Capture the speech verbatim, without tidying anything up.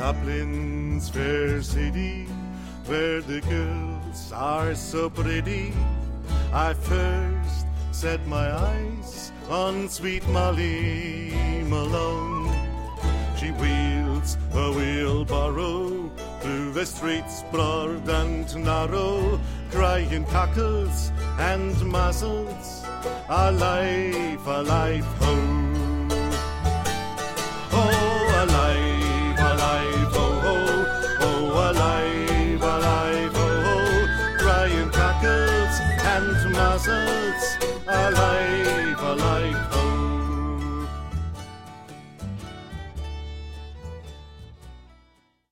Dublin's fair city, where the girls are so pretty, I first set my eyes on sweet Molly Malone. She wields a wheelbarrow through the streets broad and narrow, crying cockles and muzzles, a life, a life, ho.